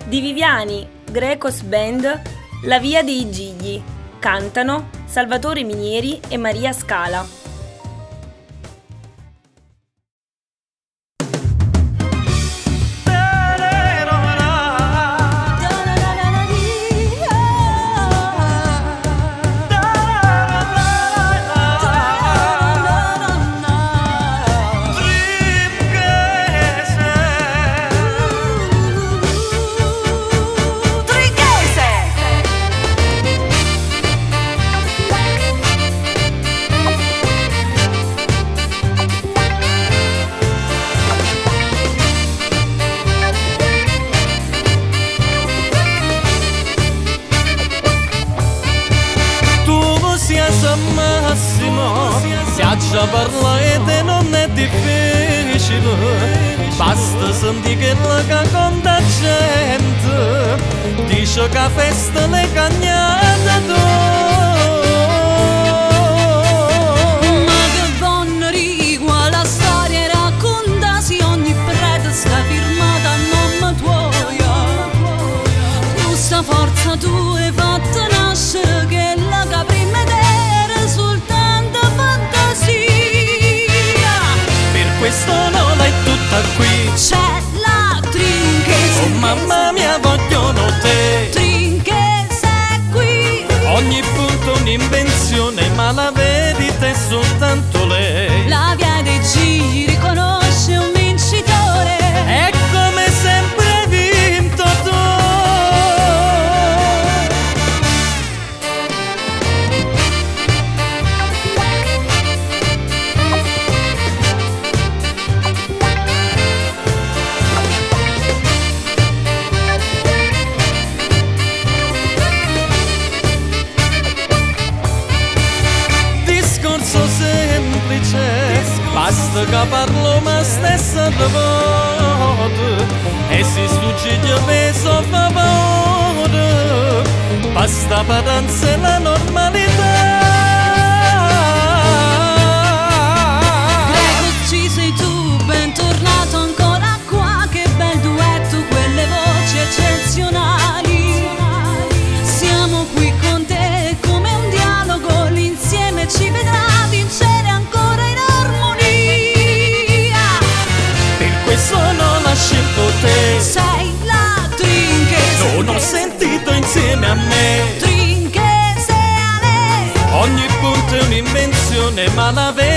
Di Viviani, Grecos Band, La Via dei Gigli. Cantano Salvatore Minieri e Maria Scala. Massimo, si già parlare non è difficile, basta sentire che la conta gente dice che festa le cagnate tu. Ma che buona rigua la storia racconta, si ogni prete sta firmata a nome tuo. Questa forza tu hai fatto nascere che la caprima questo non è tutta qui, c'è la Trinchese. Oh mamma mia vogliono te, Trinchese è qui. Ogni punto è un'invenzione, ma la verità è soltanto lei. La via dei giri riconosce un vincitore, è come sempre hai vinto tu. Basta che parlo ma stessa voce e si sfugge peso fa paura, basta per danzare la normalità. Greco ci sei tu, bentornato ancora qua, che bel duetto, quelle voci eccezionali. Siamo qui con te come un dialogo, l'insieme ci vedrà vincere ancora in armonia. Questo non ha scelto te, sei la Trinchese. non ho sentito insieme a me, Trinchese a lei. ogni punto è un'invenzione, ma la verità